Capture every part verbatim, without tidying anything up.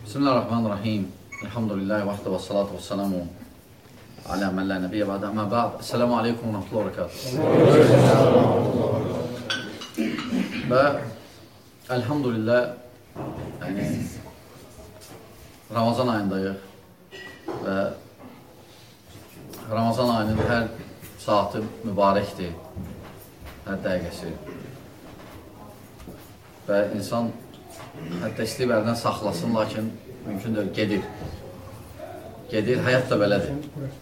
Bismillahirrahmanirrahim. Elhamdülillahi və və salatu və salamu alə mən lə nəbiyyə bə'də. Əmə bə'd. Esselamu aleykum və rəhmətullahi və bərəkatuhu. Və elhamdülillah, yəni Ramazan ayındayıq və Ramazan ayının hər saatı mübarəkdir, hər dəqiqəsi. Və insan hətta istəyib əldən saxlasın, lakin mümkün deyil, gedir. Gedir, həyat da belədir.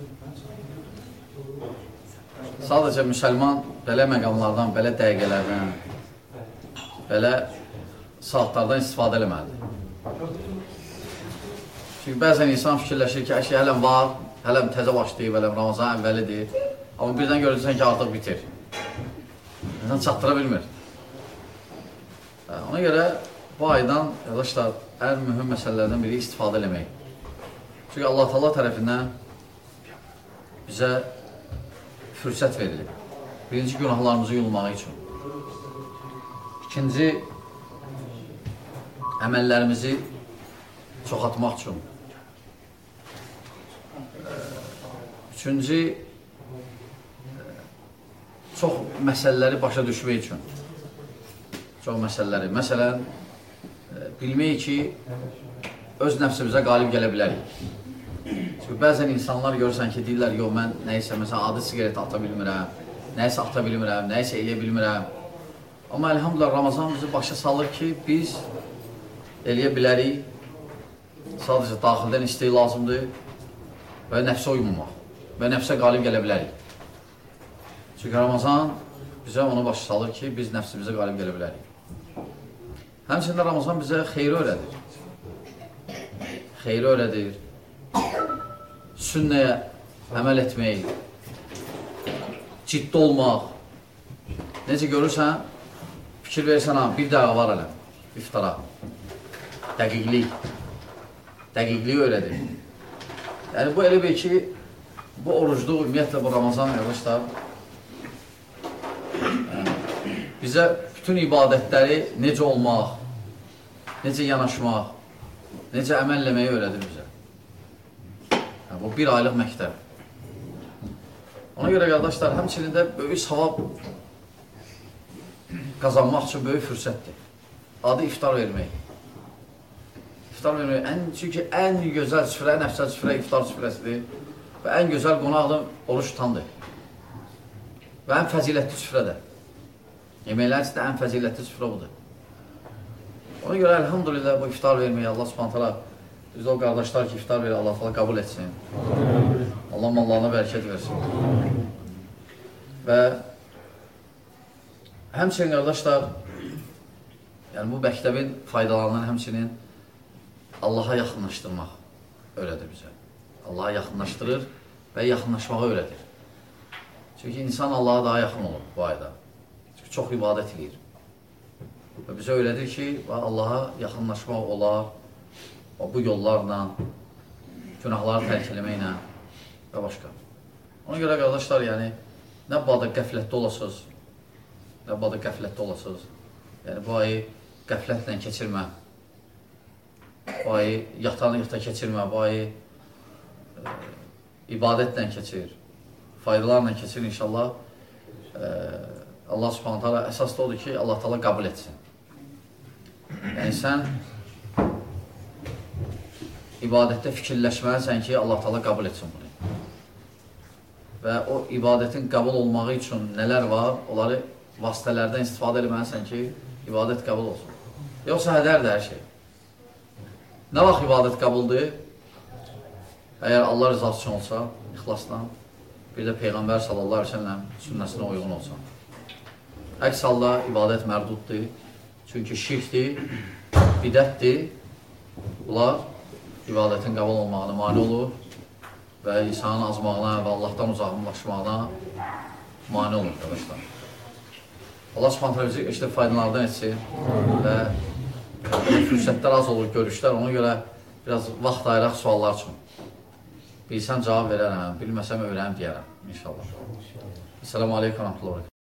Sadəcə müsəlman belə məqamlardan, belə dəqiqələrdən, belə saatlardan istifadə eləməlidir. Çünki bəzən insan fikirləşir ki, əşya hələm var, hələm təzə başlayıb, hələm Ramazan əvvəlidir. Amma birdən görürsən ki, artıq bitir. İnsan çatdıra bilmir. Ona görə bu aydan, arkadaşlar, ən mühüm məsələlərdən biri istifadə eləmək. Çünki Allah Taala tərəfindən bizə fürsət verilir. Birinci, günahlarımızı yuyulmağı üçün. İkinci, əməllərimizi çoxaltmaq üçün. Üçüncü, çox məsələləri başa düşmək üçün. Çox məsələləri. Məsələn, bilmək ki, öz nəfsimizə qalib gələ bilərik. Çünki bəzən insanlar görürsən ki, deyirlər, yox, mən nəysə, məsələn, adi siqareti ata bilmirəm, nəysə ata bilmirəm, nəysə eləyə bilmirəm. Amma elhamdülillah, Ramazan bizi başa salır ki, biz eləyə bilərik, sadəcə daxildən istəyi lazımdır və nəfsə uymamaq və nəfsə qalib gələ bilərik. Çünki Ramazan bizə onu başa salır ki, biz nəfsimizə qalib gələ bilərik. Həmçində Ramazan bizə xeyri öyrədir. Xeyri öyrədir. Sünnəyə əməl etmək, ciddi olmaq. Necə görürsən, fikir verirsən, bir dəqiqə var ələm, iftara. Dəqiqlik. Dəqiqliyi öyrədir. Yəni, bu elə bir ki, bu orucluq, ümumiyyətlə bu Ramazan, arkadaşlar, bizə bütün ibadətləri necə olmaq, necə yanaşmaq, necə əməlləməyi öyrədir bizə. Yəni, bu bir aylıq məktəb. Ona görə, qardaşlar, həmçinin də böyük savab qazanmaq üçün böyük fürsətdir. Adı iftar vermək. İftar vermək, ən, çünki ən gözəl süfrə, ən əfsəl süfrə iftar süfrəsidir və ən gözəl qonaqdır, oruç tutandır. Və ən fəzilətli süfrədir. Yeməklər içində ən fəzilətli süfrə budur. Ona görə, elhamdülillah, bu iftar verməyə Allah subhanət hala, bizdə o qardaşlar ki, iftar verir, Allah falan qəbul etsin. Allah mallarına bərəkət versin. Və həmçinin, qardaşlar, yəni bu məktəbin faydalarından həmçinin Allaha yaxınlaşdırmaq öyrədir bizə. Allaha yaxınlaşdırır və yaxınlaşmağı öyrədir. Çünki insan Allaha daha yaxın olur bu ayda. Çünki çox ibadət edir. Və bizə öyrədir ki, Allaha yaxınlaşmaq olar bu yollarla, günahları tərk eləməklə və başqa. Ona görə, qardaşlar, yəni, nə badə qəflətdə olasınız, nə badə qəflətdə olasınız. Yəni, bu ayı qəflətlə keçirmə, bu ayı yataqlıqda keçirmə, bu ayı e, ibadətlə keçir, faydalarla keçir inşallah. E, Allah subhanət hala əsas da odur ki, Allah taala qəbul etsin. Yəni, sən ibadətdə fikirləşməlisən ki, Allah taala qəbul etsin bunu. Və o ibadətin qəbul olmağı üçün nələr var, onları vasitələrdən istifadə etməlisən ki, ibadət qəbul olsun. Yoxsa hədərdir hər şey. Nə vaxt ibadət qəbuldur? Əgər Allah rızası üçün olsa, ixlasla, bir də Peyğəmbər sallallahu əleyhi və səlləm sünnəsinə uyğun olsa. Əks halda ibadət mərduddur. Çünki şirkdir, bidətdir. Bunlar ibadətin qəbul olmağına mane olur və insanın azmağına və Allahdan uzaqlaşmağına mane olur, arkadaşlar. Allah subhanətlə bizi işte faydalardan etsin və fürsətlər az olur, görüşlər. Ona görə biraz vaxt ayıraq suallar üçün. Bilsəm cavab verərəm, bilməsəm öyrənəm deyərəm, inşallah. Esselamu aleykum və rəhmətullahi və bərəkatuhu.